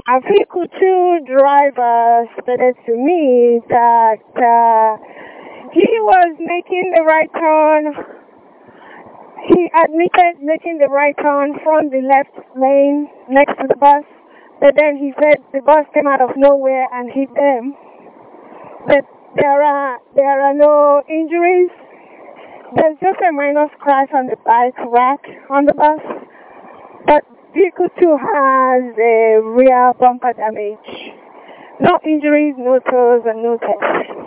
A vehicle two driver stated to me that he was making the right turn. He admitted making the right turn from the left lane next to the bus, but then he said the bus came out of nowhere and hit them. But there are no injuries. There's just a minor scratch on the bike rack on the bus, but vehicle 2 has a rear bumper damage. No injuries, no toes, and no tests.